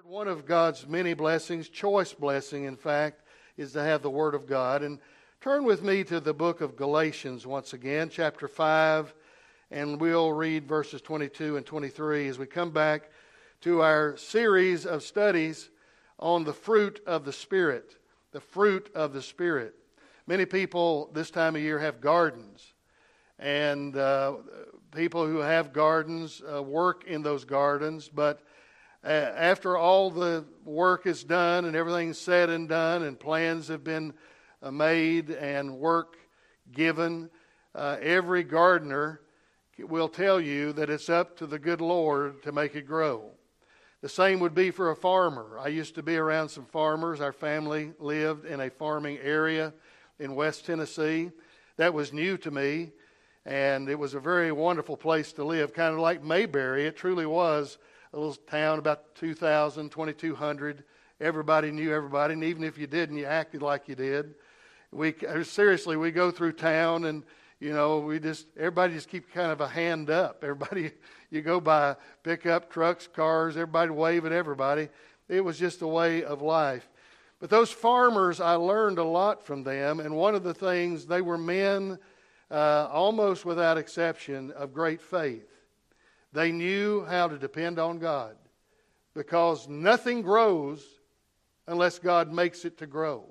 One of God's many blessings, choice blessing in fact, is to have the Word of God. And turn with me to the book of Galatians once again, chapter 5, and we'll read verses 22 and 23 as we come back to our series of studies on the fruit of the Spirit. The fruit of the Spirit. Many people this time of year have gardens, and people who have gardens work in those gardens, but after all the work is done and everything's said and done and plans have been made and work given, every gardener will tell you that it's up to the good Lord to make it grow. The same would be for a farmer. I used to be around some farmers. Our family lived in a farming area in West Tennessee. That was new to me, and it was a very wonderful place to live, kind of like Mayberry. It truly was a little town, about 2,000, 2,200. Everybody knew everybody, and even if you didn't, you acted like you did. We go through town, and everybody just keep kind of a hand up. Everybody, you go by pickup trucks, cars, everybody wave at everybody. It was just a way of life. But those farmers, I learned a lot from them, and one of the things, they were men, almost without exception, of great faith. They knew how to depend on God, because nothing grows unless God makes it to grow.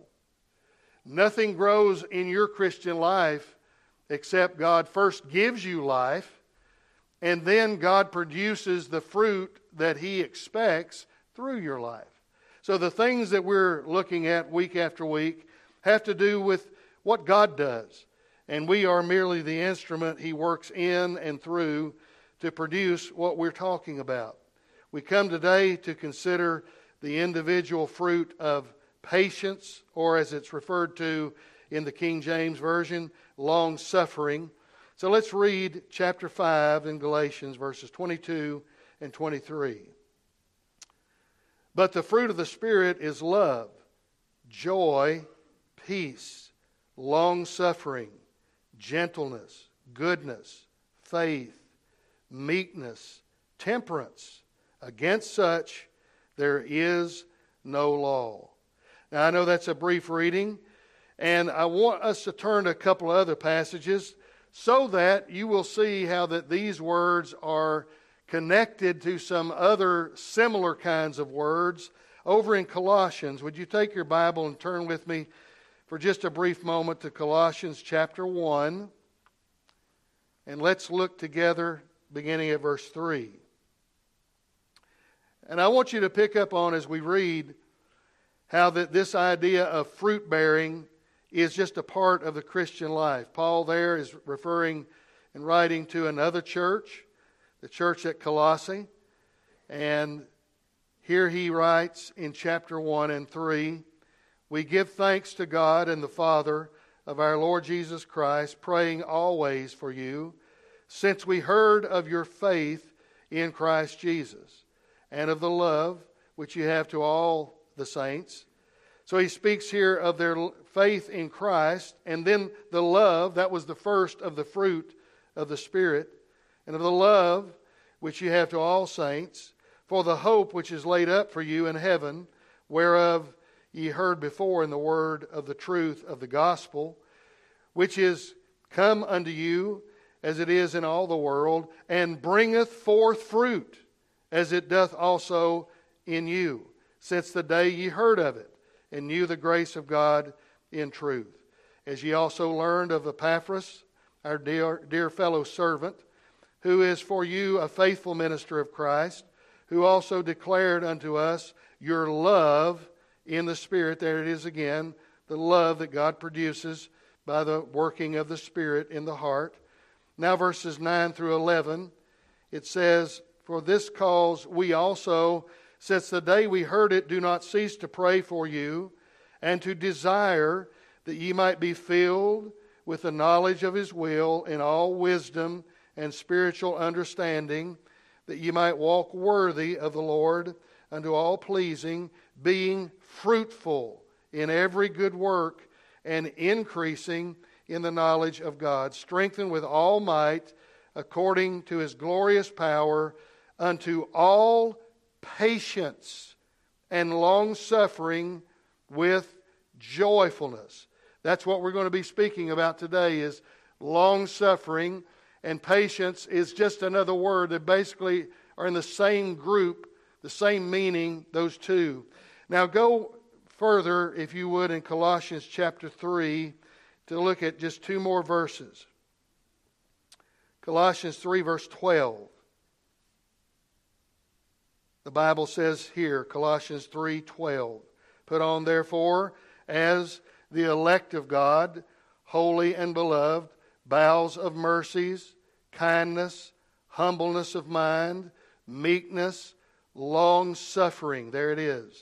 Nothing grows in your Christian life except God first gives you life, and then God produces the fruit that He expects through your life. So the things that we're looking at week after week have to do with what God does, and we are merely the instrument He works in and through to produce what we're talking about. We come today to consider the individual fruit of patience, or as it's referred to in the King James Version, long suffering. So let's read chapter 5 in Galatians, verses 22 and 23. But the fruit of the Spirit is love, joy, peace, long suffering, gentleness, goodness, faith, meekness, temperance. Against such there is no law. Now I know that's a brief reading, and I want us to turn to a couple of other passages so that you will see how that these words are connected to some other similar kinds of words. Over in Colossians, would you take your Bible and turn with me for just a brief moment to Colossians chapter 1, and let's look together beginning at verse 3. And I want you to pick up on, as we read, how that this idea of fruit bearing is just a part of the Christian life. Paul there is referring and writing to another church, the church at Colossae. And here he writes in chapter 1 and 3, "We give thanks to God and the Father of our Lord Jesus Christ, praying always for you, since we heard of your faith in Christ Jesus, and of the love which you have to all the saints." So he speaks here of their faith in Christ, and then the love, that was the first of the fruit of the Spirit, and of the love which you have to all saints, for the hope which is laid up for you in heaven, whereof ye heard before in the word of the truth of the gospel, which is come unto you, as it is in all the world, and bringeth forth fruit, as it doth also in you, since the day ye heard of it, and knew the grace of God in truth. As ye also learned of Epaphras, our dear fellow servant, who is for you a faithful minister of Christ, who also declared unto us your love in the Spirit. There it is again, the love that God produces by the working of the Spirit in the heart. Now verses 9 through 11, it says, "For this cause we also, since the day we heard it, do not cease to pray for you, and to desire that ye might be filled with the knowledge of His will in all wisdom and spiritual understanding, that ye might walk worthy of the Lord unto all pleasing, being fruitful in every good work, and increasing in the knowledge of God, strengthened with all might according to His glorious power, unto all patience and long-suffering with joyfulness. That's what we're going to be speaking about today, is long-suffering. And patience is just another word that basically are in the same group, the same meaning, those two. Now go further, if you would, in Colossians chapter 3 to look at just two more verses. Colossians 3 verse 12. The Bible says here, Colossians 3:12, "Put on therefore as the elect of God, holy and beloved, bowels of mercies, kindness, humbleness of mind, meekness, long-suffering." There it is.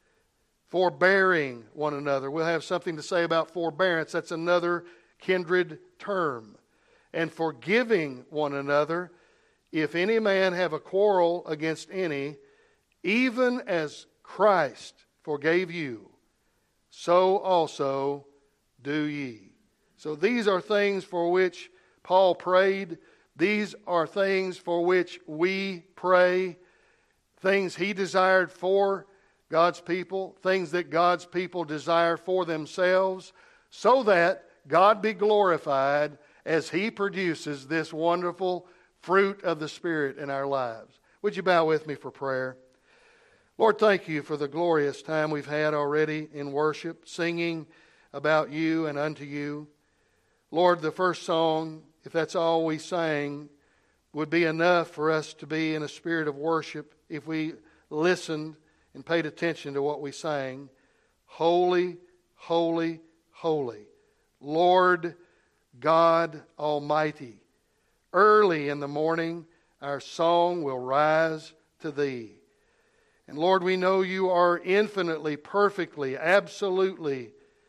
"Forbearing one another." We'll have something to say about forbearance. That's another kindred term. "And forgiving one another, if any man have a quarrel against any, even as Christ forgave you, so also do ye." So these are things for which Paul prayed. These are things for which we pray. Things he desired for God's people. Things that God's people desire for themselves, so that God be glorified as he produces this wonderful fruit of the Spirit in our lives. Would you bow with me for prayer? Lord, thank you for the glorious time we've had already in worship, singing about you and unto you. Lord, the first song, if that's all we sang, would be enough for us to be in a spirit of worship if we listened and paid attention to what we sang. Holy, holy, holy, Lord God Almighty. Early in the morning, our song will rise to thee. And Lord, we know you are infinitely, perfectly, absolutely,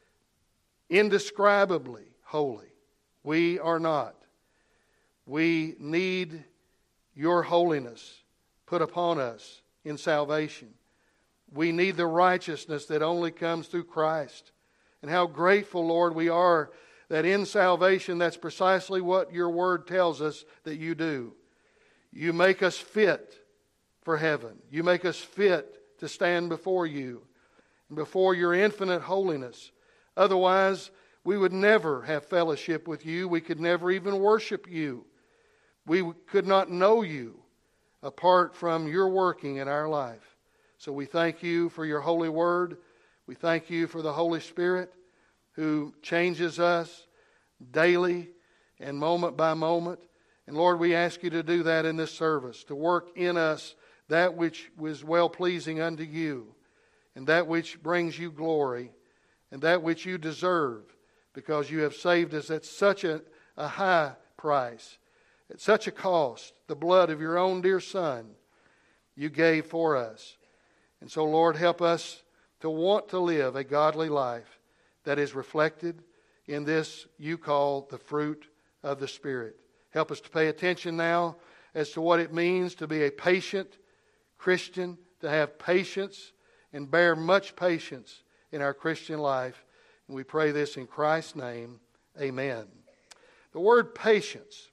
indescribably holy. We are not. We need your holiness put upon us in salvation. We need the righteousness that only comes through Christ. And how grateful, Lord, we are that in salvation, that's precisely what your word tells us that you do. You make us fit for heaven. You make us fit to stand before you and before your infinite holiness. Otherwise, we would never have fellowship with you. We could never even worship you. We could not know you apart from your working in our life. So we thank you for your holy word. We thank you for the Holy Spirit who changes us daily and moment by moment. And Lord, we ask you to do that in this service, to work in us that which was well-pleasing unto you, and that which brings you glory, and that which you deserve, because you have saved us at such a high price, at such a cost, the blood of your own dear Son you gave for us. And so, Lord, help us to want to live a godly life that is reflected in this you call the fruit of the Spirit. Help us to pay attention now as to what it means to be a patient Christian, to have patience and bear much patience in our Christian life. And we pray this in Christ's name. Amen. The word patience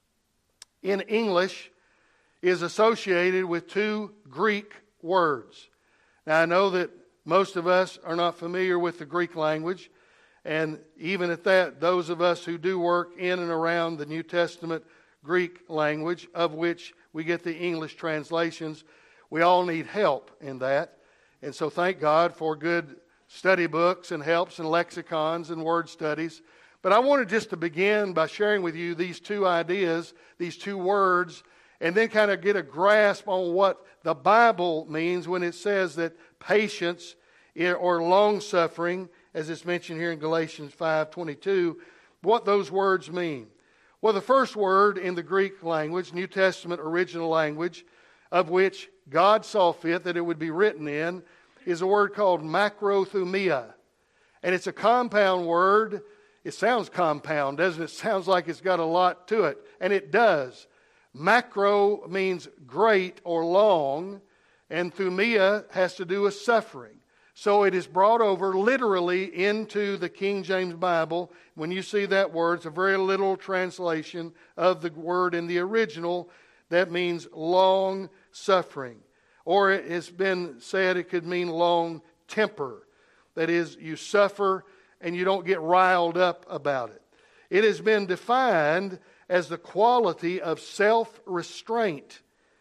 in English is associated with two Greek words. Now, I know that most of us are not familiar with the Greek language, and even at that, those of us who do work in and around the New Testament Greek language, of which we get the English translations, we all need help in that. And so thank God for good study books and helps and lexicons and word studies. But I wanted just to begin by sharing with you these two ideas, these two words, and then kind of get a grasp on what the Bible means when it says that patience or long-suffering, as it's mentioned here in Galatians 5:22, what those words mean. Well, the first word in the Greek language, New Testament original language, of which God saw fit that it would be written in, is a word called macrothumia. And it's a compound word. It sounds compound, doesn't it? It sounds like it's got a lot to it. And it does. Macro means great or long, and thumia has to do with suffering. So it is brought over literally into the King James Bible. When you see that word, it's a very literal translation of the word in the original. That means long suffering. Or it has been said it could mean long temper. That is, you suffer and you don't get riled up about it. It has been defined as the quality of self-restraint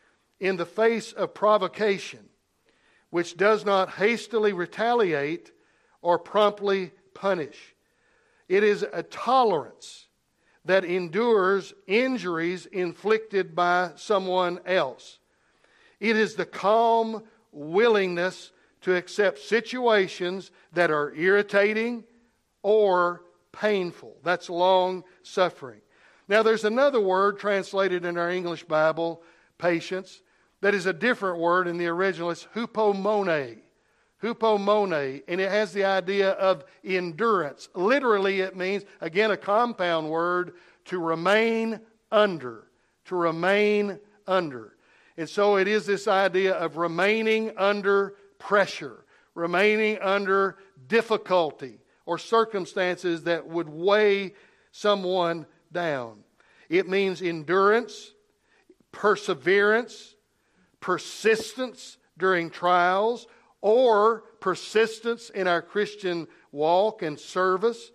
in the face of provocation, which does not hastily retaliate or promptly punish. It is a tolerance that endures injuries inflicted by someone else. It is the calm willingness to accept situations that are irritating or painful. That's long suffering. Now, there's another word translated in our English Bible, patience, that is a different word in the original. It's hupomone. Hupomone, and it has the idea of endurance. Literally, it means, again, a compound word, to remain under. To remain under. And so it is this idea of remaining under pressure, remaining under difficulty or circumstances that would weigh someone down. It means endurance, perseverance, persistence during trials, or persistence in our Christian walk and service,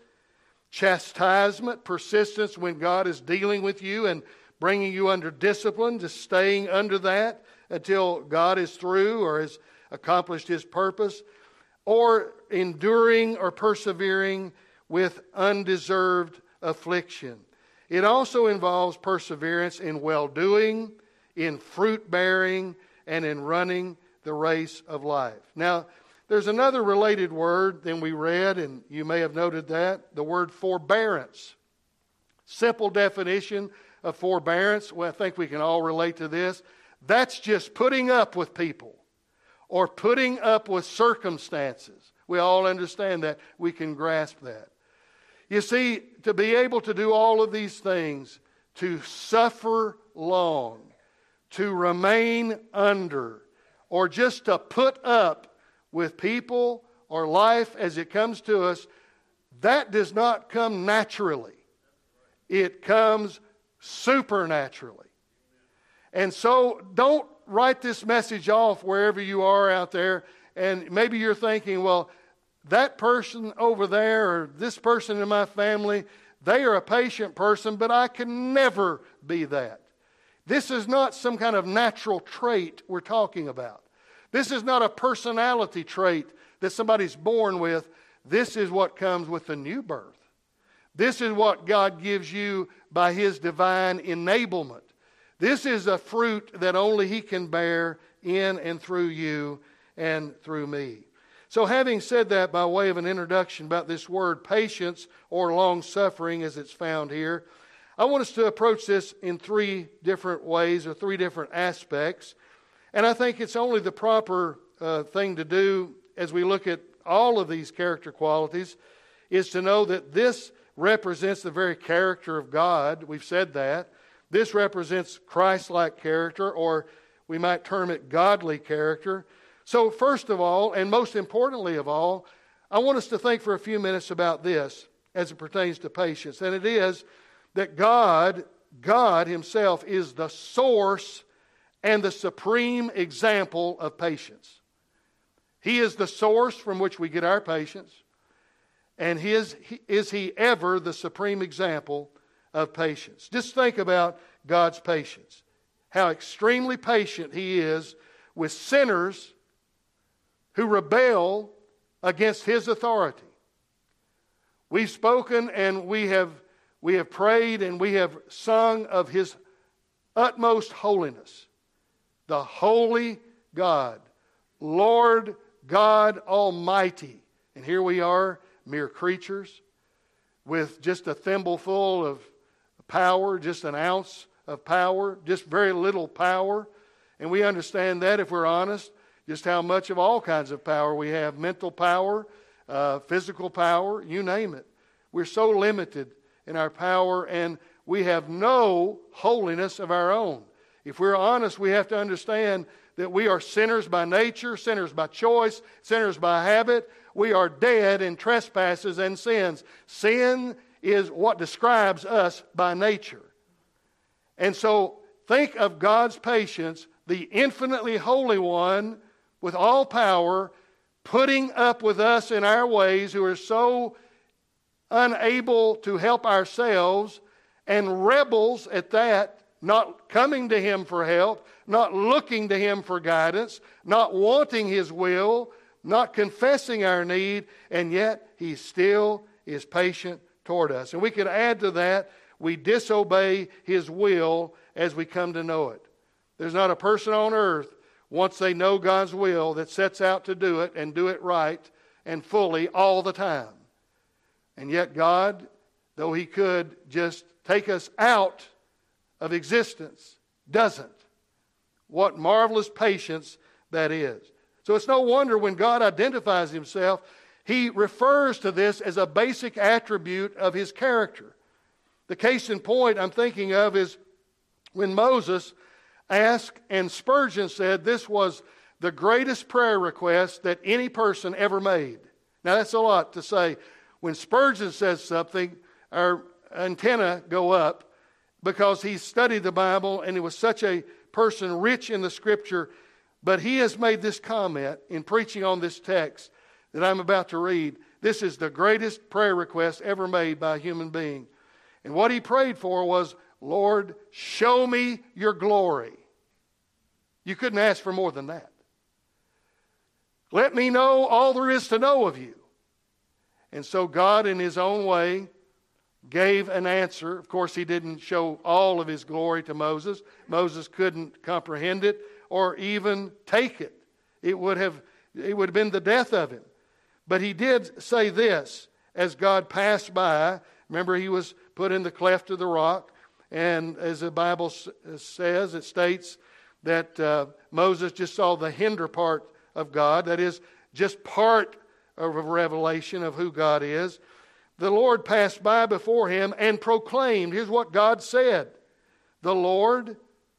chastisement, persistence when God is dealing with you and bringing you under discipline, just staying under that until God is through or has accomplished His purpose, or enduring or persevering with undeserved affliction. It also involves perseverance in well-doing, in fruit-bearing, and in running the race of life. Now, there's another related word than we read, and you may have noted that, the word forbearance. Simple definition of forbearance, well, I think we can all relate to this. That's just putting up with people or putting up with circumstances. We all understand that. We can grasp that. You see, to be able to do all of these things, to suffer long, to remain under, or just to put up with people or life as it comes to us, that does not come naturally. It comes supernaturally. And so don't write this message off wherever you are out there, and maybe you're thinking, well, that person over there or this person in my family, they are a patient person, but I can never be that. This is not some kind of natural trait we're talking about. This is not a personality trait that somebody's born with. This is what comes with the new birth. This is what God gives you by His divine enablement. This is a fruit that only He can bear in and through you and through me. So having said that by way of an introduction about this word patience or long-suffering as it's found here, I want us to approach this in three different ways or three different aspects. And I think it's only the proper thing to do as we look at all of these character qualities is to know that this represents the very character of God. We've said that. This represents Christ-like character, or we might term it godly character. So first of all, and most importantly of all, I want us to think for a few minutes about this as it pertains to patience. And it is that God Himself is the source and the supreme example of patience. He is the source from which we get our patience. And is He ever the supreme example of patience? Just think about God's patience. How extremely patient He is with sinners who rebel against His authority. We've spoken and we have prayed and we have sung of His utmost holiness. The holy God, Lord God Almighty. And here we are, mere creatures, with just a thimbleful of power, just an ounce of power, just very little power. And we understand that, if we're honest, just how much of all kinds of power we have. Mental power, physical power, you name it. We're so limited in our power, and we have no holiness of our own. If we're honest, we have to understand that we are sinners by nature, sinners by choice, sinners by habit. We are dead in trespasses and sins. Sin is what describes us by nature. And so think of God's patience, the infinitely holy one with all power, putting up with us in our ways who are so unable to help ourselves, and rebels at that, not coming to Him for help, not looking to Him for guidance, not wanting His will, not confessing our need, and yet He still is patient toward us. And we could add to that, we disobey His will as we come to know it. There's not a person on earth, once they know God's will, that sets out to do it and do it right and fully all the time. And yet God, though He could just take us out of existence, doesn't. What marvelous patience that is. So it's no wonder when God identifies Himself, He refers to this as a basic attribute of His character. The case in point I'm thinking of is when Moses asked, and Spurgeon said this was the greatest prayer request that any person ever made. Now that's a lot to say. When Spurgeon says something, our antenna go up because he studied the Bible and he was such a person rich in the Scripture. But he has made this comment in preaching on this text that I'm about to read. This is the greatest prayer request ever made by a human being. And what he prayed for was, Lord, show me your glory. You couldn't ask for more than that. Let me know all there is to know of you. And so God, in His own way, gave an answer. Of course, He didn't show all of His glory to Moses. Moses couldn't comprehend it or even take it. It would have been the death of him. But he did say this as God passed by. Remember, he was put in the cleft of the rock. And as the Bible says, it states that Moses just saw the hinder part of God. That is, just part of a revelation of who God is. The Lord passed by before him and proclaimed, here's what God said, the Lord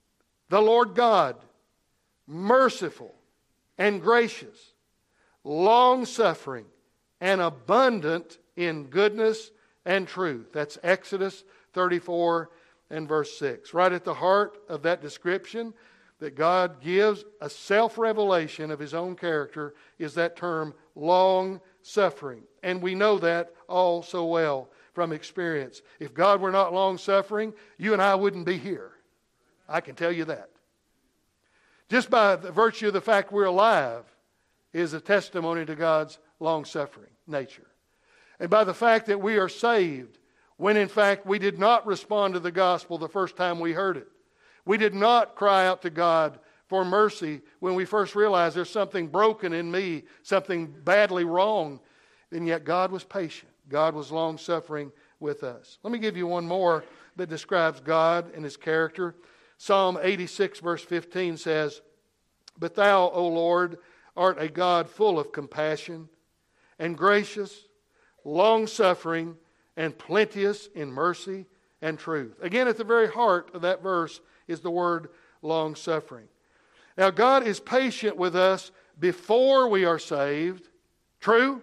God, merciful and gracious, long-suffering and abundant in goodness and truth. That's Exodus 34 and verse 6. Right at the heart of that description that God gives a self-revelation of His own character is that term long-suffering. And we know that all so well from experience. If God were not long-suffering, you and I wouldn't be here. I can tell you that. Just by the virtue of the fact we're alive is a testimony to God's long-suffering nature. And by the fact that we are saved when in fact we did not respond to the gospel the first time we heard it. We did not cry out to God for mercy when we first realized there's something broken in me, something badly wrong. And yet God was patient. God was long-suffering with us. Let me give you one more that describes God and His character. Psalm 86 verse 15 says, But Thou, O Lord, art a God full of compassion and gracious, long-suffering, and plenteous in mercy and truth. Again, at the very heart of that verse is the word long-suffering. Now, God is patient with us before we are saved. True?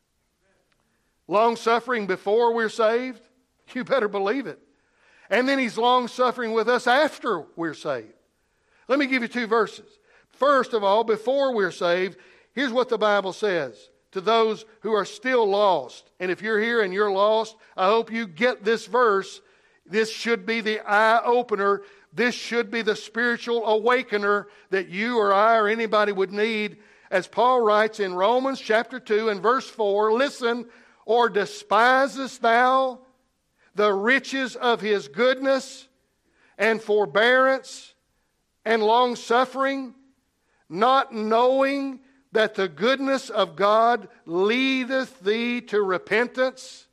Long-suffering before we're saved? You better believe it. And then He's long-suffering with us after we're saved. Let me give you two verses. First of all, before we're saved, here's what the Bible says to those who are still lost. And if you're here and you're lost, I hope you get this verse. This should be the eye-opener. This should be the spiritual awakener that you or I or anybody would need. As Paul writes in Romans chapter 2 and verse 4, listen, or despisest thou the riches of His goodness and forbearance and long-suffering, not knowing that the goodness of God leadeth thee to repentance?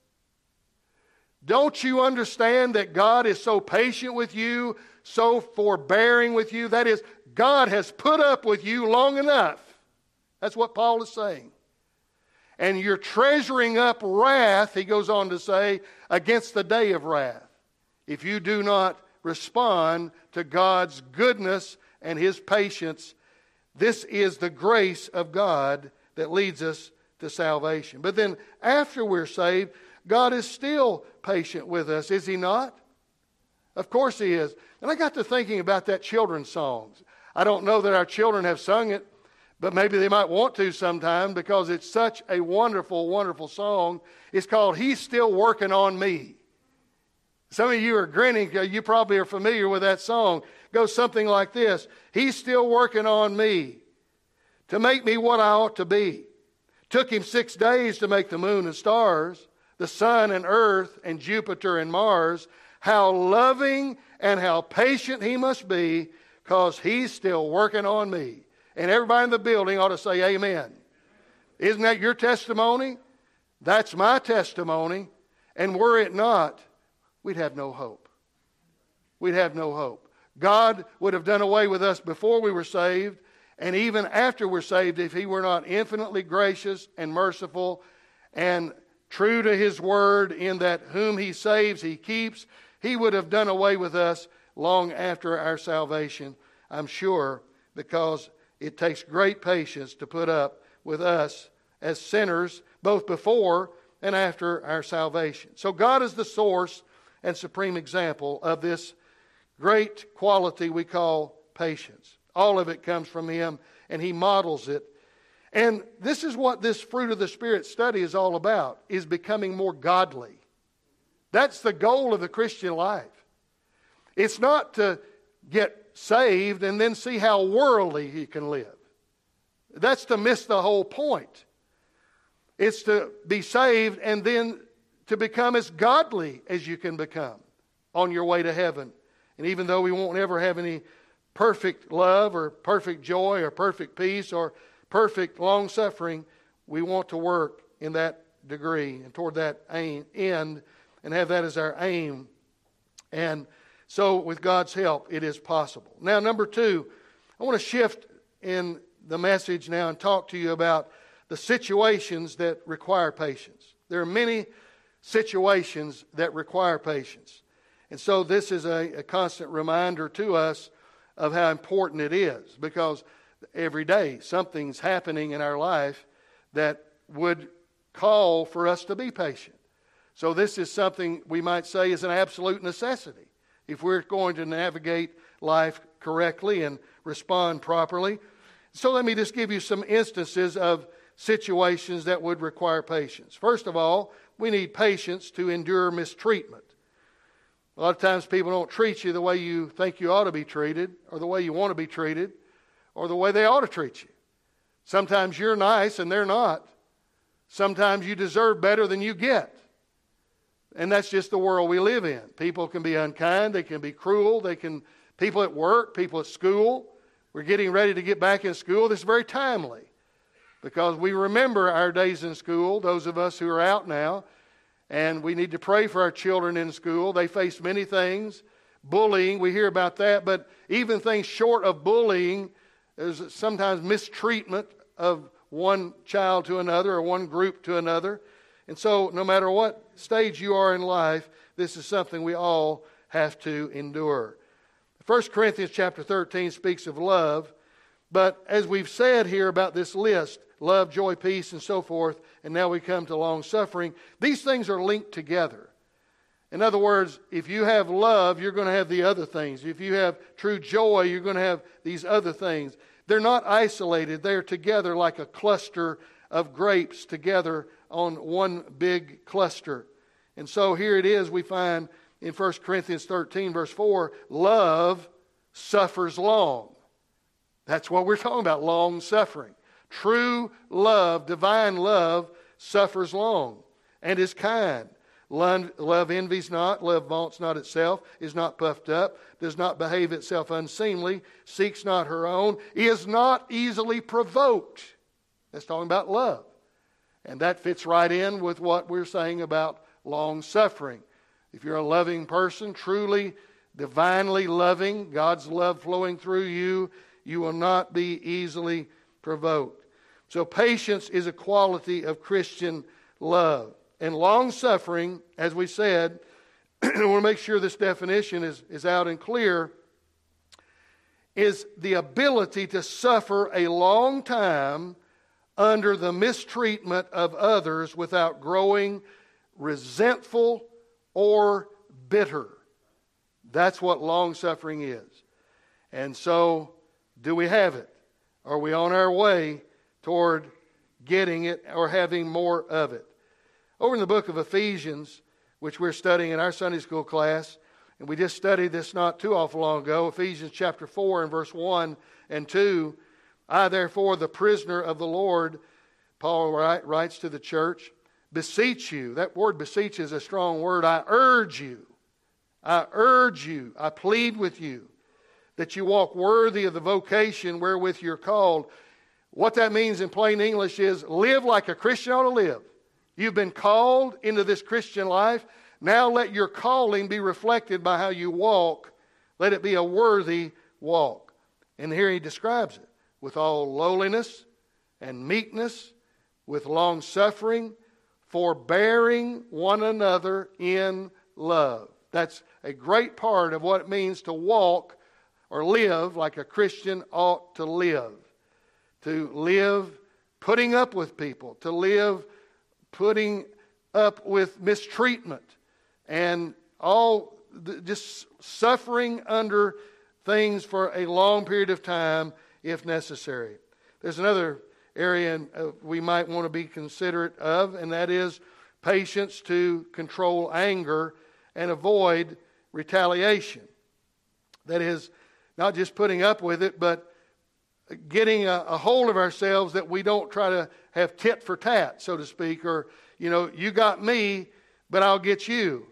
Don't you understand that God is so patient with you, so forbearing with you? That is, God has put up with you long enough. That's what Paul is saying. And you're treasuring up wrath, he goes on to say, against the day of wrath, if you do not respond to God's goodness and His patience. This is the grace of God that leads us to salvation. But then after we're saved, God is still patient with us, is He not? Of course He is. And I got to thinking about that children's songs. I don't know that our children have sung it, but maybe they might want to sometime because it's such a wonderful, wonderful song. It's called He's Still Working on Me. Some of you are grinning because you probably are familiar with that song. It goes something like this. He's still working on me to make me what I ought to be. Took him 6 days to make the moon and stars, the sun and earth and Jupiter and Mars. How loving and how patient he must be, because he's still working on me. And everybody in the building ought to say amen. Isn't that your testimony? That's my testimony. And were it not, we'd have no hope. We'd have no hope. God would have done away with us before we were saved, and even after we're saved, if he were not infinitely gracious and merciful and true to his word in that whom he saves, he keeps, he would have done away with us long after our salvation, I'm sure, because it takes great patience to put up with us as sinners, both before and after our salvation. So God is the source and supreme example of this great quality we call patience. All of it comes from him, and he models it. And this is what this fruit of the Spirit study is all about, is becoming more godly. That's the goal of the Christian life. It's not to get saved and then see how worldly you can live. That's to miss the whole point. It's to be saved and then to become as godly as you can become on your way to heaven. And even though we won't ever have any perfect love or perfect joy or perfect peace or perfect long-suffering, we want to work in that degree and toward that end and have that as our aim. And so with God's help, it is possible. Now, number 2, I want to shift in the message now and talk to you about the situations that require patience. There are many situations that require patience. And so this is a constant reminder to us of how important it is, because every day something's happening in our life that would call for us to be patient. So this is something we might say is an absolute necessity if we're going to navigate life correctly and respond properly. So let me just give you some instances of situations that would require patience. First of all, we need patience to endure mistreatment. A lot of times people don't treat you the way you think you ought to be treated, or the way you want to be treated, or the way they ought to treat you. Sometimes you're nice and they're not. Sometimes you deserve better than you get. And that's just the world we live in. People can be unkind, they can be cruel, people at work, people at school. We're getting ready to get back in school. This is very timely, because we remember our days in school, those of us who are out now, and we need to pray for our children in school. They face many things. Bullying, we hear about that, but even things short of bullying, there's sometimes mistreatment of one child to another or one group to another. And so no matter what stage you are in life, this is something we all have to endure. 1 Corinthians chapter 13 speaks of love, but as we've said here about this list, love, joy, peace, and so forth, and now we come to long-suffering, these things are linked together. In other words, if you have love, you're going to have the other things. If you have true joy, you're going to have these other things. They're not isolated. They're together like a cluster of grapes together on one big cluster. And so here it is, we find in 1 Corinthians 13, verse 4, love suffers long. That's what we're talking about, long-suffering. True love, divine love, suffers long and is kind. Love envies not, love vaunts not itself, is not puffed up, does not behave itself unseemly, seeks not her own, is not easily provoked. That's talking about love. And that fits right in with what we're saying about long-suffering. If you're a loving person, truly, divinely loving, God's love flowing through you, you will not be easily provoked. So patience is a quality of Christian love. And long-suffering, as we said, I want to make sure this definition is out and clear, is the ability to suffer a long time under the mistreatment of others without growing resentful or bitter. That's what long-suffering is. And so Do we have it? Are we on our way toward getting it or having more of it? Over in the book of Ephesians, which we're studying in our Sunday school class, and we just studied this not too awful long ago, Ephesians chapter 4 and verse 1 and 2, I therefore, the prisoner of the Lord, Paul writes to the church, beseech you. That word beseech is a strong word. I urge you, I plead with you that you walk worthy of the vocation wherewith you're called. What that means in plain English is live like a Christian ought to live. You've been called into this Christian life. Now let your calling be reflected by how you walk. Let it be a worthy walk. And here he describes it. With all lowliness and meekness, with long suffering, forbearing one another in love. That's a great part of what it means to walk or live like a Christian ought to live. To live putting up with people, to live putting up with mistreatment, and all just suffering under things for a long period of time if necessary. There's another area we might want to be considerate of, and that is patience to control anger and avoid retaliation. That is, not just putting up with it, but getting a hold of ourselves that we don't try to have tit for tat, so to speak, or, you got me, but I'll get you.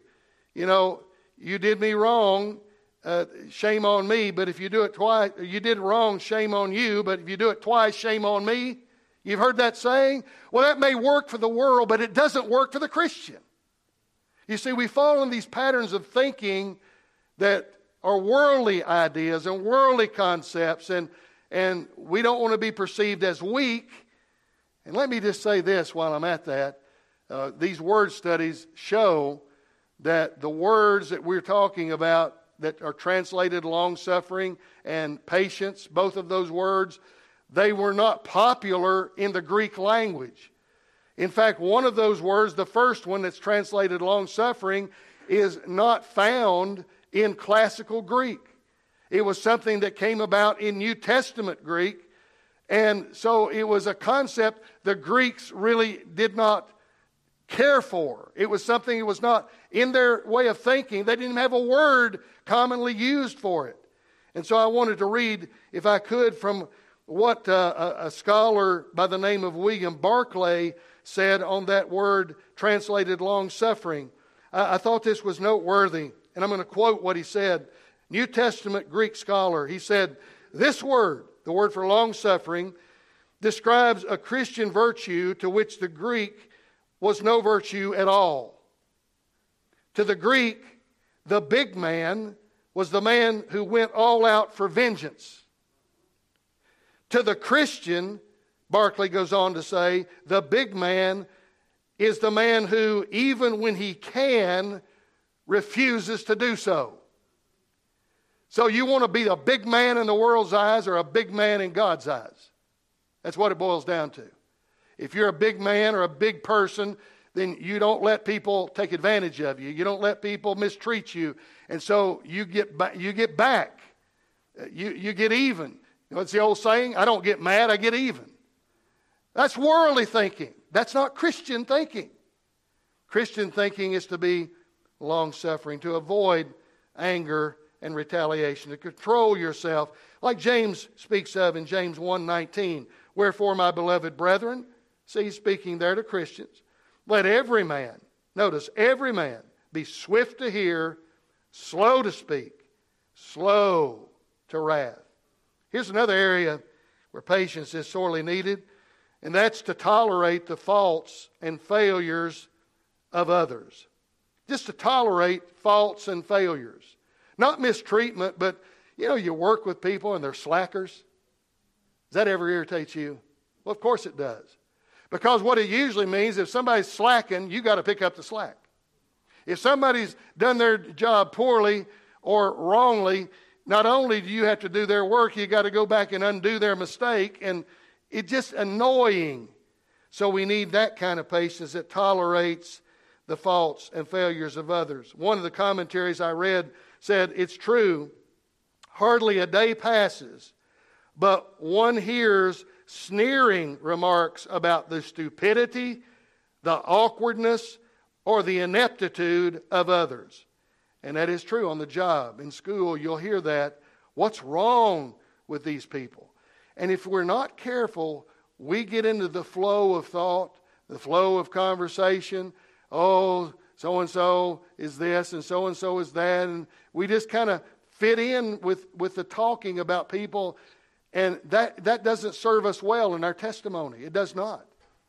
You did me wrong, shame on me, but if you do it twice, you did wrong, shame on you, but if you do it twice, shame on me. You've heard that saying? Well, that may work for the world, but it doesn't work for the Christian. You see, we fall in these patterns of thinking that are worldly ideas and worldly concepts, and we don't want to be perceived as weak. And let me just say this while I'm at that. These word studies show that the words that we're talking about that are translated long-suffering and patience, both of those words, they were not popular in the Greek language. In fact, one of those words, the first one that's translated long-suffering, is not found in classical Greek. It was something that came about in New Testament Greek, and so it was a concept the Greeks really did not care for. It was something that was not in their way of thinking. They didn't have a word commonly used for it. And so I wanted to read, if I could, from what a scholar by the name of William Barclay said on that word translated long-suffering. I thought this was noteworthy, and I'm going to quote what he said. New Testament Greek scholar, he said, this word, the word for long-suffering, describes a Christian virtue to which the Greek was no virtue at all. To the Greek, the big man was the man who went all out for vengeance. To the Christian, Barclay goes on to say, the big man is the man who, even when he can, refuses to do so. So you want to be a big man in the world's eyes or a big man in God's eyes? That's what it boils down to. If you're a big man or a big person, then you don't let people take advantage of you. You don't let people mistreat you. And so you get back. You get even. What's the old saying? I don't get mad, I get even. That's worldly thinking. That's not Christian thinking. Christian thinking is to be long-suffering, to avoid anger and retaliation, to control yourself, like James speaks of in James 1:19. Wherefore, my beloved brethren, see, he's speaking there to Christians, let every man, notice, every man be swift to hear, slow to speak, slow to wrath. Here's another area where patience is sorely needed, and that's to tolerate the faults and failures of others. Just to tolerate faults and failures. Not mistreatment, but, you work with people and they're slackers. Does that ever irritate you? Well, of course it does. Because what it usually means, if somebody's slacking, you got to pick up the slack. If somebody's done their job poorly or wrongly, not only do you have to do their work, you got to go back and undo their mistake, and it's just annoying. So we need that kind of patience that tolerates the faults and failures of others. One of the commentaries I read said, it's true, hardly a day passes but one hears sneering remarks about the stupidity, the awkwardness, or the ineptitude of others. And that is true on the job. In school, you'll hear that. What's wrong with these people? And if we're not careful, we get into the flow of thought, the flow of conversation. Oh, so-and-so is this and so-and-so is that. And we just kind of fit in with the talking about people. And that doesn't serve us well in our testimony. It does not.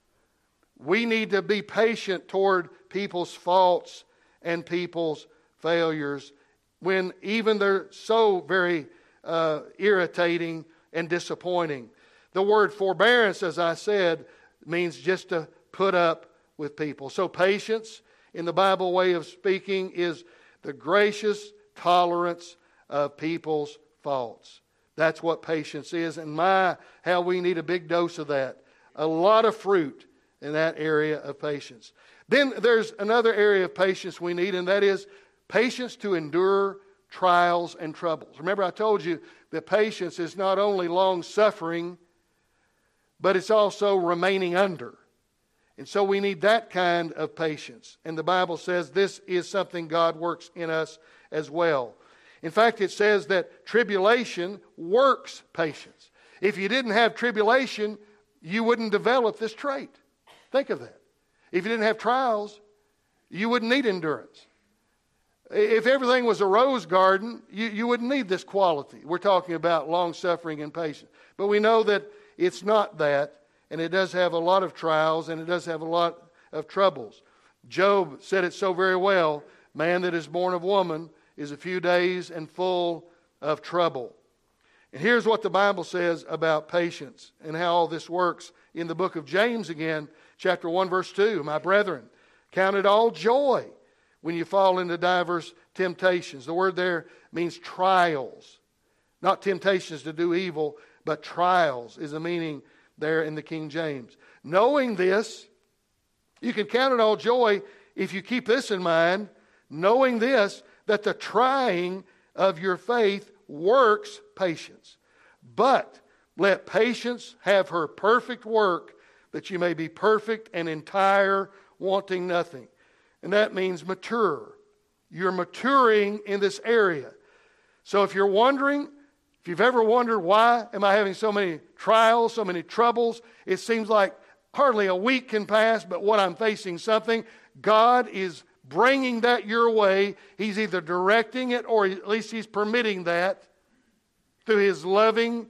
We need to be patient toward people's faults and people's failures when even they're so very irritating and disappointing. The word forbearance, as I said, means just to put up with people. So patience, in the Bible way of speaking, is the gracious tolerance of people's faults. That's what patience is. And how we need a big dose of that. A lot of fruit in that area of patience. Then there's another area of patience we need, and that is patience to endure trials and troubles. Remember, I told you that patience is not only long-suffering, but it's also remaining under. And so we need that kind of patience. And the Bible says this is something God works in us as well. In fact, it says that tribulation works patience. If you didn't have tribulation, you wouldn't develop this trait. Think of that. If you didn't have trials, you wouldn't need endurance. If everything was a rose garden, you wouldn't need this quality. We're talking about long-suffering and patience. But we know that it's not that, and it does have a lot of trials, and it does have a lot of troubles. Job said it so very well, man that is born of woman is a few days and full of trouble. And here's what the Bible says about patience and how all this works in the book of James again, chapter 1, verse 2. My brethren, count it all joy when you fall into diverse temptations. The word there means trials. Not temptations to do evil, but trials is the meaning there in the King James. Knowing this, you can count it all joy if you keep this in mind, knowing this, that the trying of your faith works patience. But let patience have her perfect work, that you may be perfect and entire, wanting nothing. And that means mature. You're maturing in this area. So if you're wondering, if you've ever wondered why am I having so many trials, so many troubles, it seems like hardly a week can pass, but what I'm facing something, God is bringing that your way. He's either directing it or at least He's permitting that through His loving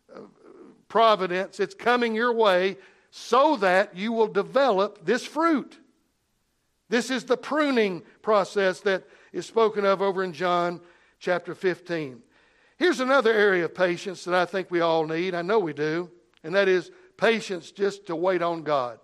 providence. It's coming your way so that you will develop this fruit. This is the pruning process that is spoken of over in John chapter 15. Here's another area of patience that I think we all need. I know we do. And that is patience just to wait on God.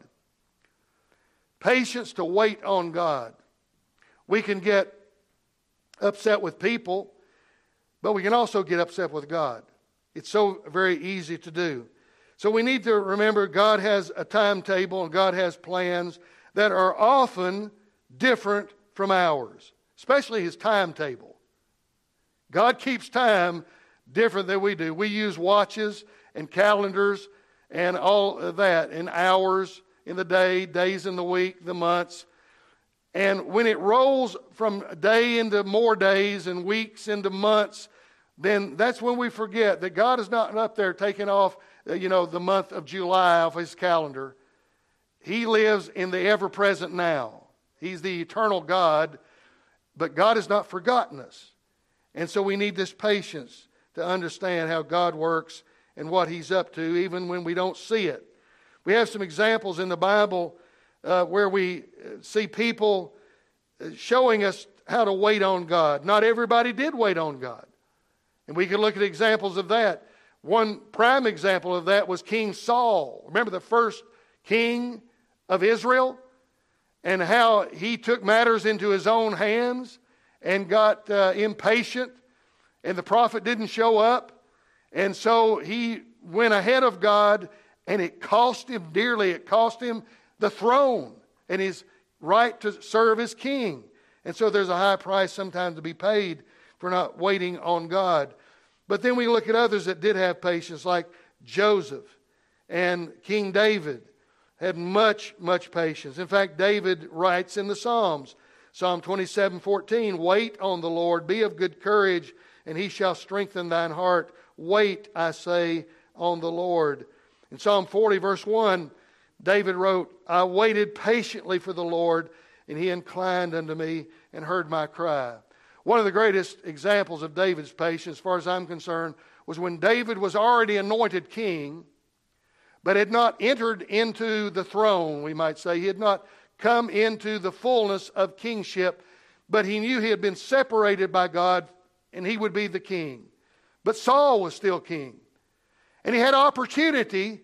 Patience to wait on God. We can get upset with people, but we can also get upset with God. It's so very easy to do. So we need to remember God has a timetable and God has plans that are often different from ours, especially His timetable. God keeps time different than we do. We use watches and calendars and all of that, and hours in the day, days in the week, the months. And when it rolls from day into more days and weeks into months, then that's when we forget that God is not up there taking off, the month of July off His calendar. He lives in the ever-present now. He's the eternal God, but God has not forgotten us. And so we need this patience to understand how God works and what He's up to, even when we don't see it. We have some examples in the Bible where we see people showing us how to wait on God. Not everybody did wait on God. And we can look at examples of that. One prime example of that was King Saul. Remember the first king of Israel? And how he took matters into his own hands and got impatient. And the prophet didn't show up. And so he went ahead of God, and it cost him dearly. It cost him the throne and his right to serve as king. And so there's a high price sometimes to be paid for not waiting on God. But then we look at others that did have patience, like Joseph and King David had much, much patience. In fact, David writes in the Psalms, Psalm 27:14, wait on the Lord, be of good courage, and he shall strengthen thine heart. Wait, I say, on the Lord. In Psalm 40, verse 1, David wrote, I waited patiently for the Lord, and he inclined unto me and heard my cry. One of the greatest examples of David's patience, as far as I'm concerned, was when David was already anointed king, but had not entered into the throne, we might say. He had not come into the fullness of kingship, but he knew he had been separated by God and he would be the king. But Saul was still king. And he had opportunity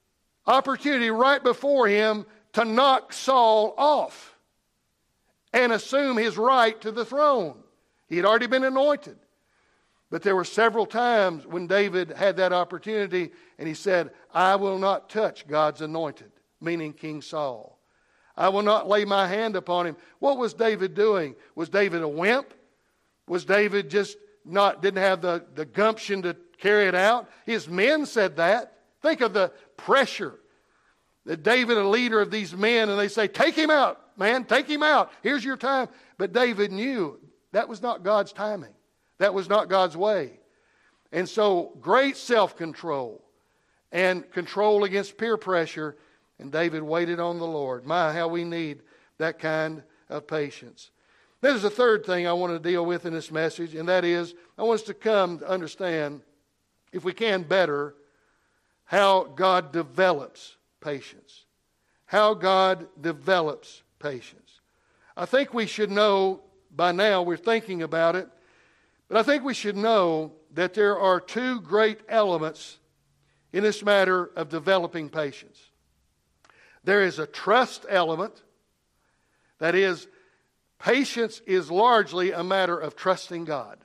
right before him to knock Saul off and assume his right to the throne. He had already been anointed. But there were several times when David had that opportunity and he said, I will not touch God's anointed, meaning King Saul. I will not lay my hand upon him. What was David doing? Was David a wimp? Was David just didn't have the gumption to carry it out? His men said that. Think of the pressure. That David, a leader of these men, and they say, take him out, man, take him out. Here's your time. But David knew that was not God's timing. That was not God's way. And so great self-control and control against peer pressure. And David waited on the Lord. My, how we need that kind of patience. There's a third thing I want to deal with in this message, and that is I want us to come to understand, if we can better, how God develops patience. How God develops patience. I think we should know by now, we're thinking about it, but I think we should know that there are two great elements in this matter of developing patience. There is a trust element. That is, patience is largely a matter of trusting God.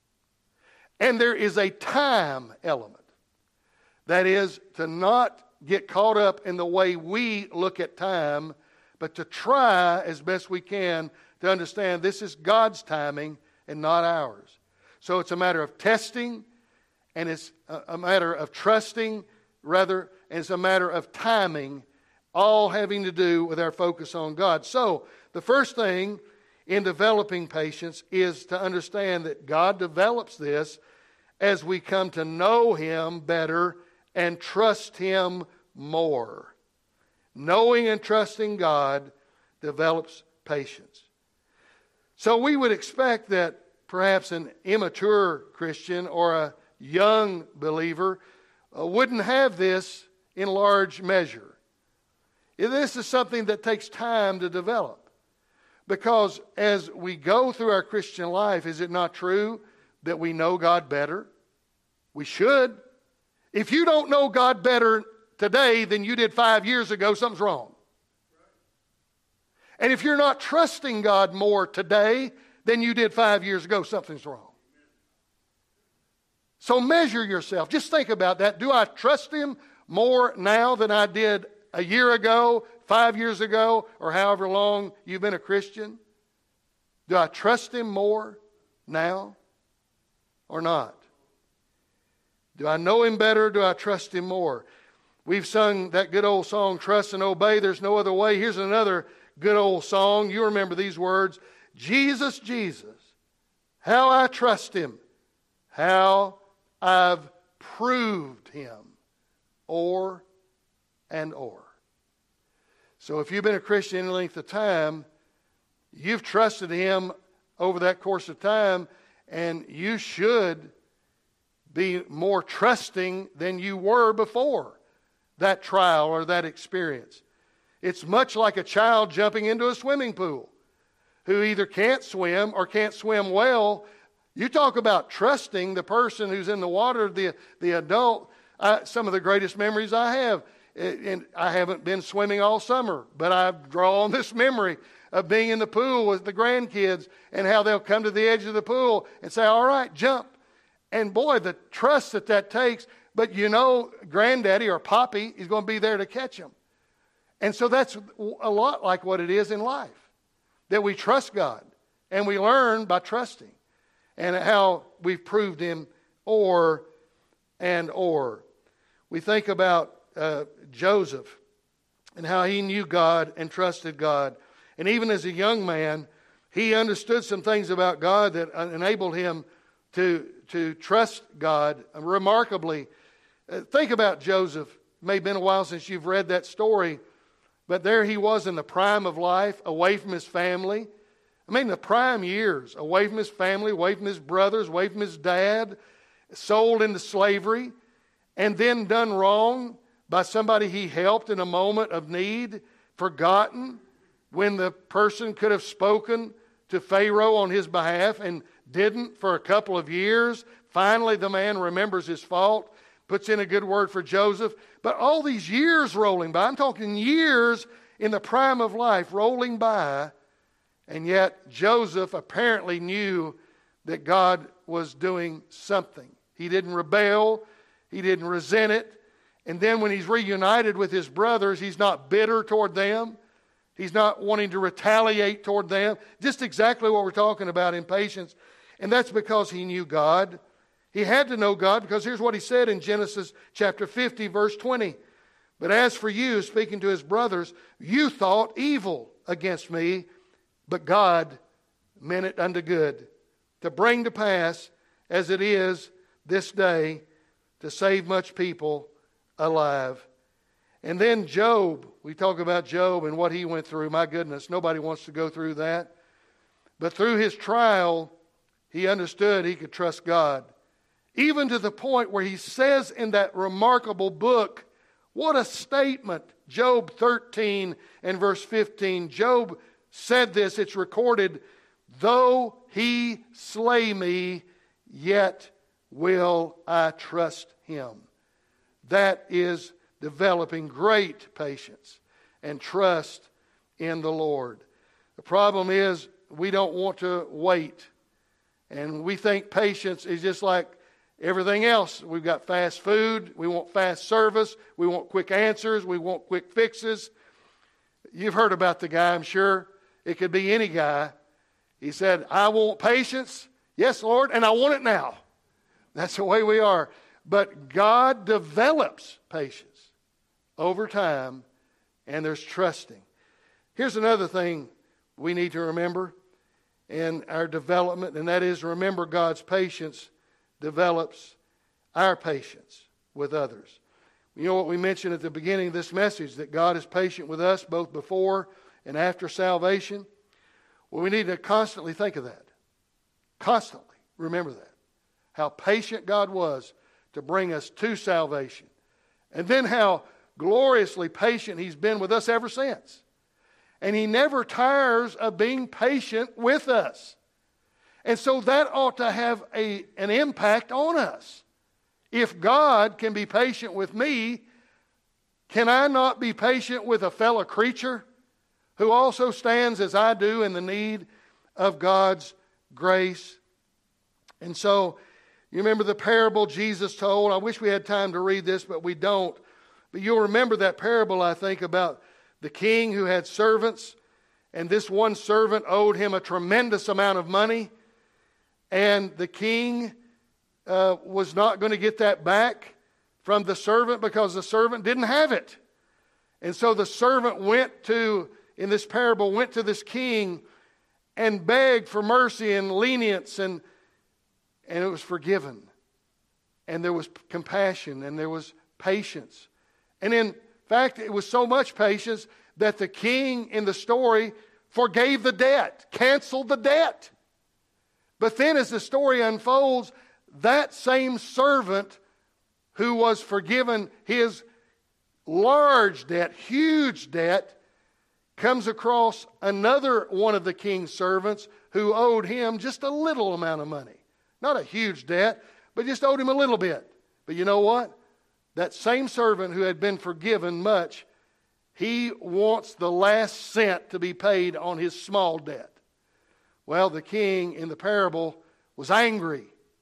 And there is a time element. That is, to not get caught up in the way we look at time, but to try as best we can to understand this is God's timing and not ours. So it's a matter of testing, and it's a matter of trusting, rather, and it's a matter of timing, all having to do with our focus on God. So the first thing in developing patience is to understand that God develops this as we come to know Him better and trust Him more. Knowing and trusting God develops patience. So we would expect that perhaps an immature Christian or a young believer wouldn't have this in large measure. This is something that takes time to develop. Because as we go through our Christian life, is it not true that we know God better? We should. If you don't know God better today than you did 5 years ago, something's wrong. And if you're not trusting God more today than you did 5 years ago, something's wrong. So measure yourself. Just think about that. Do I trust Him more now than I did a year ago, 5 years ago, or however long you've been a Christian? Do I trust Him more now or not? Do I know Him better? Do I trust Him more? We've sung that good old song, Trust and Obey, There's No Other Way. Here's another good old song. You remember these words. Jesus, Jesus, how I trust Him, how I've proved Him, o'er and o'er. So if you've been a Christian any length of time, you've trusted Him over that course of time, and you should be more trusting than you were before that trial or that experience. It's much like a child jumping into a swimming pool who either can't swim or can't swim well. You talk about trusting the person who's in the water, the adult. Some of the greatest memories I have, and I haven't been swimming all summer, but I draw on this memory of being in the pool with the grandkids and how they'll come to the edge of the pool and say, all right, jump. And boy, the trust that takes, but you know, granddaddy or poppy is going to be there to catch them. And so that's a lot like what it is in life, that we trust God and we learn by trusting, and how we've proved Him or and or. We think about Joseph and how he knew God and trusted God. And even as a young man, he understood some things about God that enabled him to trust God remarkably. Think about Joseph. It may have been a while since you've read that story, but there he was in the prime of life, away from his family. I mean, the prime years, away from his family, away from his brothers, away from his dad, sold into slavery, and then done wrong by somebody he helped in a moment of need, forgotten when the person could have spoken to Pharaoh on his behalf and didn't for a couple of years. Finally, the man remembers his fault, puts in a good word for Joseph. But all these years rolling by, I'm talking years in the prime of life rolling by, and yet Joseph apparently knew that God was doing something. He didn't rebel. He didn't resent it. And then when he's reunited with his brothers, he's not bitter toward them. He's not wanting to retaliate toward them. Just exactly what we're talking about in patience. And that's because he knew God. He had to know God, because here's what he said in Genesis chapter 50, verse 20. But as for you, speaking to his brothers, you thought evil against me, but God meant it unto good, to bring to pass as it is this day, to save much people alive. And then Job, we talk about Job and what he went through. My goodness, nobody wants to go through that. But through his trial, he understood he could trust God. Even to the point where he says in that remarkable book, what a statement, Job 13 and verse 15. Job said this, it's recorded, though he slay me, yet will I trust him. That is developing great patience and trust in the Lord. The problem is we don't want to wait. And we think patience is just like everything else. We've got fast food. We want fast service. We want quick answers. We want quick fixes. You've heard about the guy, I'm sure. It could be any guy. He said, I want patience. Yes, Lord, and I want it now. That's the way we are. But God develops patience over time, and there's trusting. Here's another thing we need to remember in our development, and that is, remember, God's patience develops our patience with others. You know what we mentioned at the beginning of this message, that God is patient with us both before and after salvation? Well, we need to constantly think of that. Constantly remember that. How patient God was to bring us to salvation. And then how gloriously patient He's been with us ever since. And He never tires of being patient with us. And so that ought to have an impact on us. If God can be patient with me, can I not be patient with a fellow creature who also stands as I do in the need of God's grace? And so, you remember the parable Jesus told? I wish we had time to read this, but we don't. But you'll remember that parable, I think, about the king who had servants, and this one servant owed him a tremendous amount of money, and the king was not going to get that back from the servant because the servant didn't have it. And so the servant in this parable, went to this king and begged for mercy and lenience, and it was forgiven. And there was compassion, and there was patience. And in fact, it was so much patience that the king in the story forgave the debt, canceled the debt. But then as the story unfolds, that same servant who was forgiven his large debt, huge debt, comes across another one of the king's servants who owed him just a little amount of money. Not a huge debt, but just owed him a little bit. But you know what? That same servant who had been forgiven much, he wants the last cent to be paid on his small debt. Well, the king in the parable was angry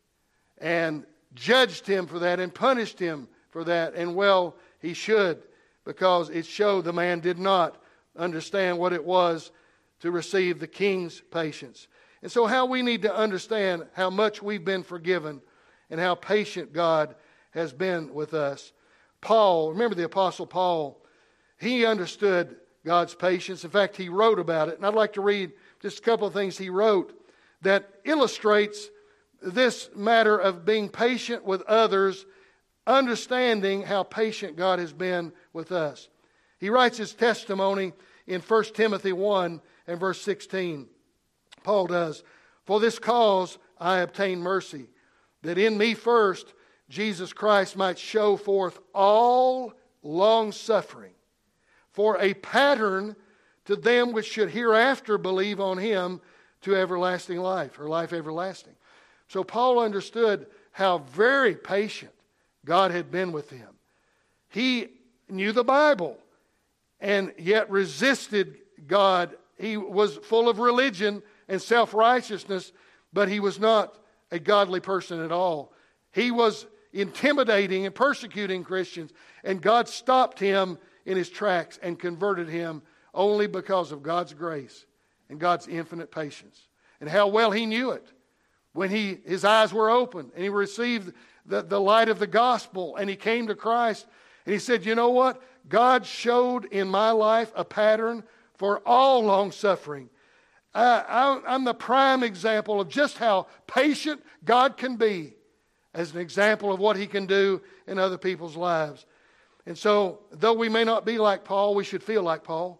and judged him for that and punished him for that. And well, he should, because it showed the man did not understand what it was to receive the king's patience. And so how we need to understand how much we've been forgiven and how patient God has been with us. Paul, remember the Apostle Paul, he understood God's patience. In fact, he wrote about it. And I'd like to read just a couple of things he wrote that illustrates this matter of being patient with others, understanding how patient God has been with us. He writes his testimony in 1 Timothy 1 and verse 16. Paul does, "For this cause I obtained mercy, that in me first Jesus Christ might show forth all long-suffering, for a pattern to them which should hereafter believe on him to everlasting life," or life everlasting. So Paul understood how very patient God had been with him. He knew the Bible and yet resisted God. He was full of religion and self-righteousness, but he was not a godly person at all. He was intimidating and persecuting Christians, and God stopped him in his tracks and converted him only because of God's grace and God's infinite patience. And how well he knew it when his eyes were open and he received the light of the gospel and he came to Christ. And he said, you know what? God showed in my life a pattern for all long suffering. I'm the prime example of just how patient God can be, as an example of what he can do in other people's lives. And so, though we may not be like Paul, we should feel like Paul.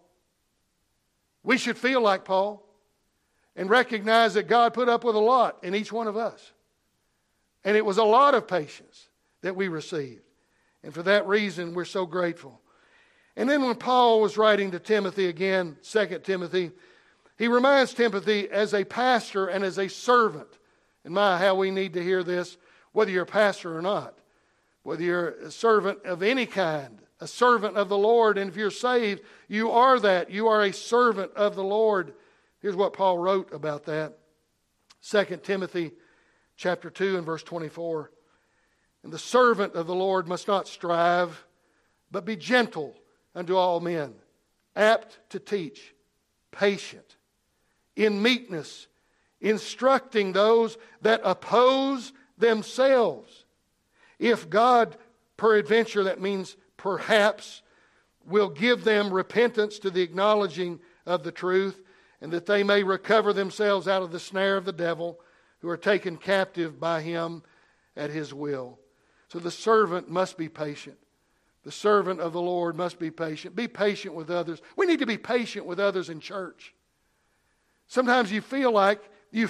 We should feel like Paul and recognize that God put up with a lot in each one of us. And it was a lot of patience that we received. And for that reason, we're so grateful. And then when Paul was writing to Timothy again, 2 Timothy, he reminds Timothy as a pastor and as a servant. And my, how we need to hear this, whether you're a pastor or not. Whether you're a servant of any kind, a servant of the Lord, and if you're saved, you are that. You are a servant of the Lord. Here's what Paul wrote about that. 2 Timothy chapter 2 and verse 24. "And the servant of the Lord must not strive, but be gentle unto all men, apt to teach, patient, in meekness, instructing those that oppose themselves. If God, peradventure, that means perhaps, will give them repentance to the acknowledging of the truth, and that they may recover themselves out of the snare of the devil, who are taken captive by him at his will." So the servant must be patient. The servant of the Lord must be patient. Be patient with others. We need to be patient with others in church. Sometimes you feel like,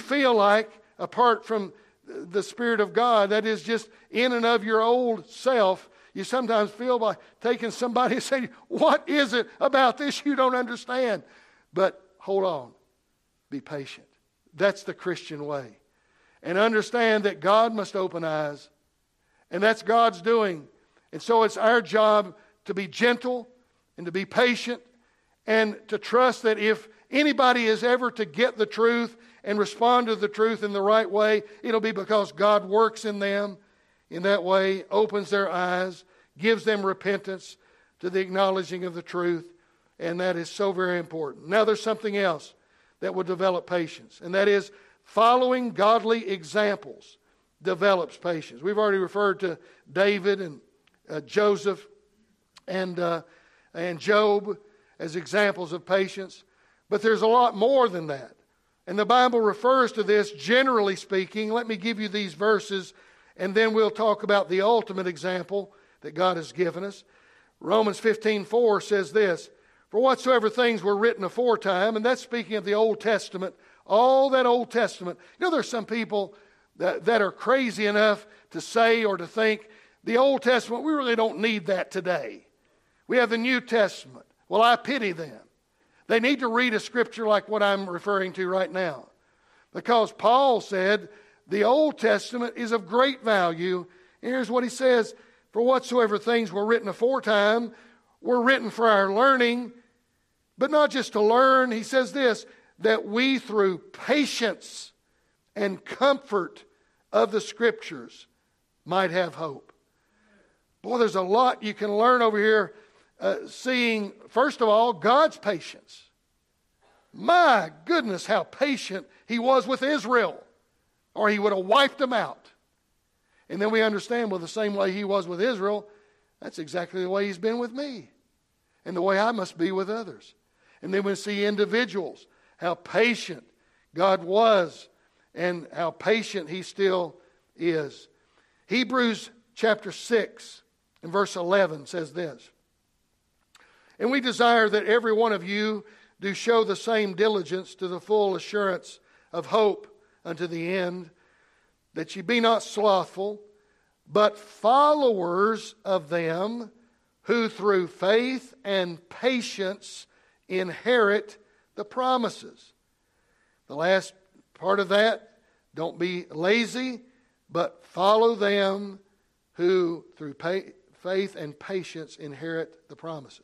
apart from the Spirit of God, that is just in and of your old self, you sometimes feel by taking somebody and saying, "What is it about this you don't understand?" But hold on. Be patient. That's the Christian way. And understand that God must open eyes. And that's God's doing. And so it's our job to be gentle and to be patient and to trust that if anybody is ever to get the truth and respond to the truth in the right way, it'll be because God works in them in that way, opens their eyes, gives them repentance to the acknowledging of the truth, and that is so very important. Now there's something else that will develop patience, and that is following godly examples develops patience. We've already referred to David and Joseph and Job as examples of patience, but there's a lot more than that. And the Bible refers to this, generally speaking. Let me give you these verses, and then we'll talk about the ultimate example that God has given us. Romans 15:4 says this, "For whatsoever things were written aforetime," and that's speaking of the Old Testament, all that Old Testament. You know, there's some people that are crazy enough to say or to think, the Old Testament, we really don't need that today. We have the New Testament. Well, I pity them. They need to read a scripture like what I'm referring to right now. Because Paul said the Old Testament is of great value. And here's what he says, "For whatsoever things were written aforetime were written for our learning," but not just to learn. He says this, "that we through patience and comfort of the Scriptures might have hope." Boy, there's a lot you can learn over here, seeing, first of all, God's patience. My goodness, how patient He was with Israel, or He would have wiped them out. And then we understand, well, the same way he was with Israel, that's exactly the way he's been with me. And the way I must be with others. And then we see individuals, how patient God was and how patient he still is. Hebrews chapter 6 and verse 11 says this. And we desire that every one of you do show the same diligence to the full assurance of hope unto the end, that ye be not slothful, but followers of them who through faith and patience inherit the promises. The last part of that, don't be lazy, but follow them who through faith and patience inherit the promises.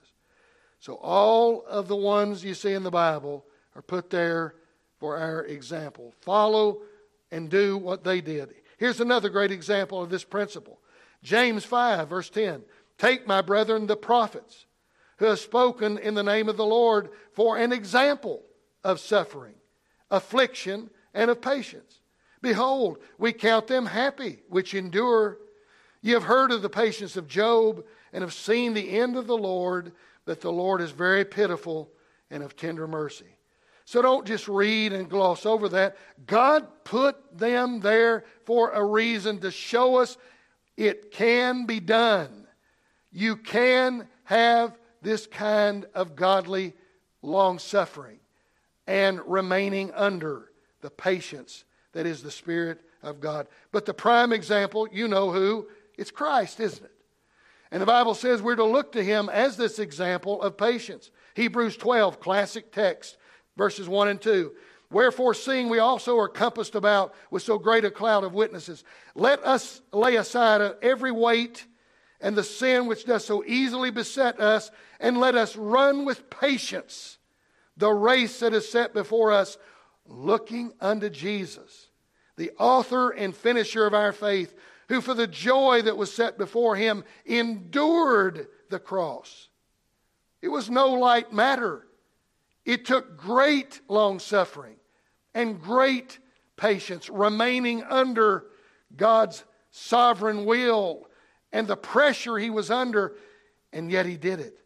So all of the ones you see in the Bible are put there for our example. Follow and do what they did. Here's another great example of this principle. James 5 verse 10. Take, my brethren, the prophets who have spoken in the name of the Lord for an example of suffering, affliction, and of patience. Behold, we count them happy which endure. Ye have heard of the patience of Job, and have seen the end of the Lord, that the Lord is very pitiful and of tender mercy. So don't just read and gloss over that. God put them there for a reason, to show us it can be done. You can have this kind of godly long-suffering and remaining under the patience that is the Spirit of God. But the prime example, you know who? It's Christ, isn't it? And the Bible says we're to look to Him as this example of patience. Hebrews 12, classic text, verses 1 and 2. Wherefore, seeing we also are compassed about with so great a cloud of witnesses, let us lay aside every weight and the sin which does so easily beset us, and let us run with patience the race that is set before us, looking unto Jesus, the author and finisher of our faith, who for the joy that was set before Him endured the cross. It was no light matter. It took great long suffering and great patience, remaining under God's sovereign will and the pressure He was under, and yet He did it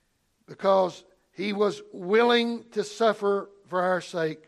because He was willing to suffer for our sake.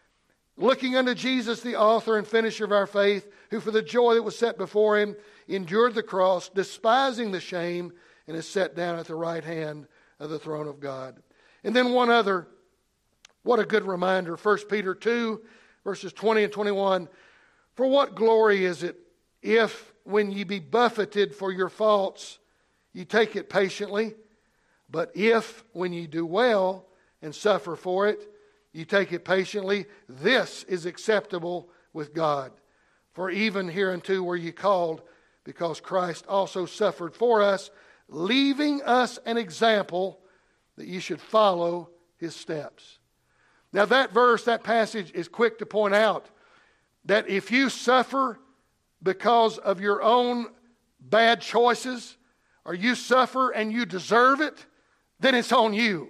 Looking unto Jesus, the author and finisher of our faith, who for the joy that was set before Him endured the cross, despising the shame, and is set down at the right hand of the throne of God. And then one other, what a good reminder, 1 Peter 2, verses 20 and 21. For what glory is it if, when ye be buffeted for your faults, ye take it patiently? But if, when ye do well and suffer for it, ye take it patiently, this is acceptable with God. For even hereunto were ye called, because Christ also suffered for us, leaving us an example that ye should follow His steps. Now that verse, that passage is quick to point out that if you suffer because of your own bad choices, or you suffer and you deserve it, then it's on you.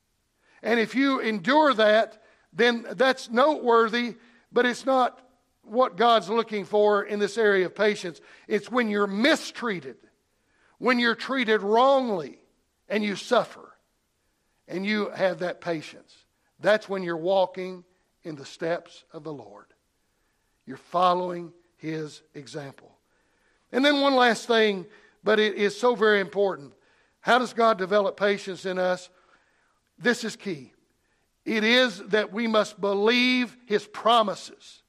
And if you endure that, then that's noteworthy, but it's not what God's looking for in this area of patience. It's when you're mistreated, when you're treated wrongly, and you suffer, and you have that patience. That's when you're walking in the steps of the Lord. You're following His example. And then one last thing, but it is so very important. How does God develop patience in us? This is key. It is that we must believe His promises.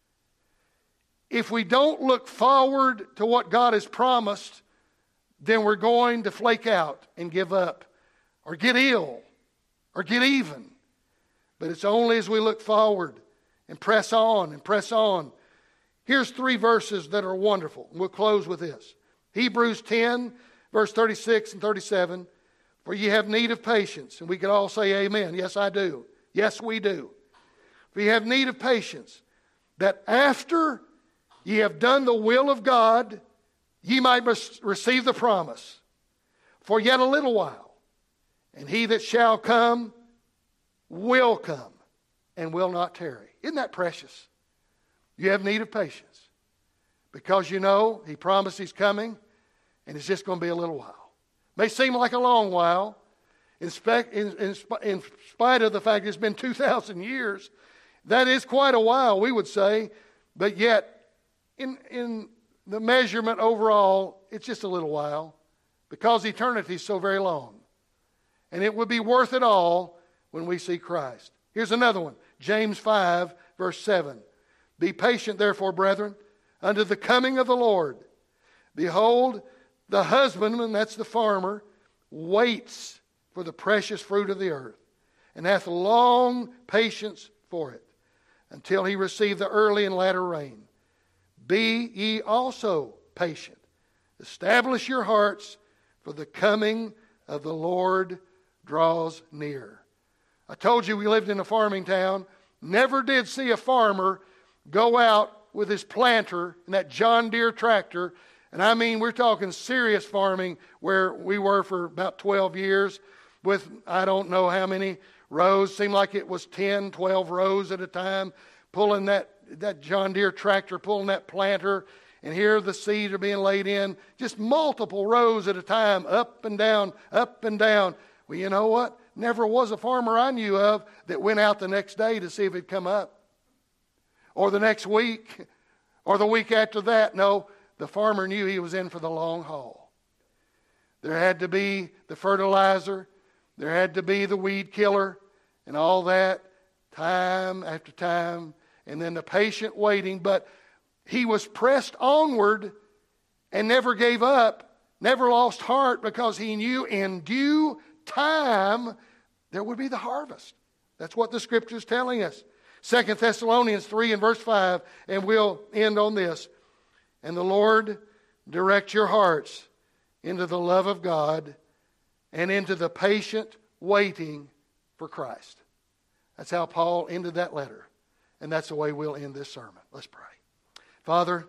If we don't look forward to what God has promised, then we're going to flake out and give up, or get ill, or get even. But it's only as we look forward and press on and press on. Here's 3 verses that are wonderful. We'll close with this. Hebrews 10, verse 36 and 37. For ye have need of patience. And we could all say amen. Yes, I do. Yes, we do. For ye have need of patience, that after ye have done the will of God, ye might receive the promise. For yet a little while, and He that shall come will come and will not tarry. Isn't that precious? You have need of patience Because you know He promised He's coming, and it's just going to be a little while. May seem like a long while, in spite of the fact it's been 2,000 years. That is quite a while, we would say, but yet in the measurement overall, it's just a little while, because eternity is so very long. And it would be worth it all when we see Christ. Here's another one, James 5, verse 7. Be patient, therefore, brethren, unto the coming of the Lord. Behold, the husbandman, that's the farmer, waits for the precious fruit of the earth, and hath long patience for it, until he receive the early and latter rain. Be ye also patient. Establish your hearts, for the coming of the Lord draws near. I told you we lived in a farming town. Never did see a farmer go out with his planter and that John Deere tractor. And I mean, we're talking serious farming where we were for about 12 years with I don't know how many rows. Seemed like it was 10, 12 rows at a time, pulling that John Deere tractor, pulling that planter. And here the seeds are being laid in, just multiple rows at a time, up and down, up and down. Well, you know what? Never was a farmer I knew of that went out the next day to see if it'd come up. Or the next week, or the week after that. No, the farmer knew he was in for the long haul. There had to be the fertilizer, there had to be the weed killer, and all that, time after time, and then the patient waiting. But he was pressed onward and never gave up, never lost heart, because he knew in due time there would be the harvest. That's what the Scripture is telling us. 2 Thessalonians 3 and verse 5, and we'll end on this. And the Lord direct your hearts into the love of God and into the patient waiting for Christ. That's how Paul ended that letter. And that's the way we'll end this sermon. Let's pray. Father,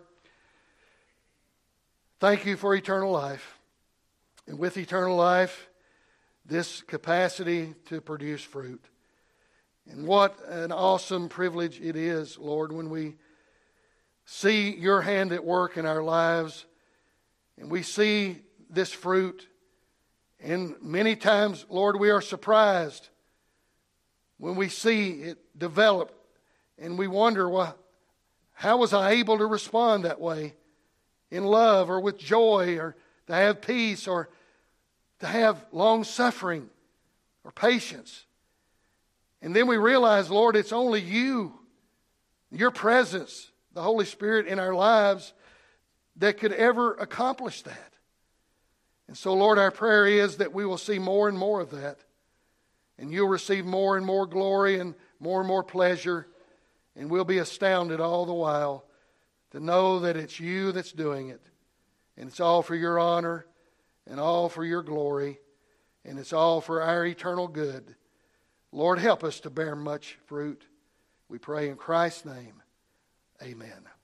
thank you for eternal life. And with eternal life, this capacity to produce fruit. And what an awesome privilege it is, Lord, when we see your hand at work in our lives and we see this fruit. And many times, Lord, we are surprised when we see it develop and we wonder, well, how was I able to respond that way in love or with joy or to have peace or to have long suffering or patience? And then we realize, Lord, it's only you, your presence, the Holy Spirit in our lives that could ever accomplish that. And so, Lord, our prayer is that we will see more and more of that. And you'll receive more and more glory and more pleasure. And we'll be astounded all the while to know that it's you that's doing it. And it's all for your honor and all for your glory. And it's all for our eternal good. Lord, help us to bear much fruit. We pray in Christ's name. Amen.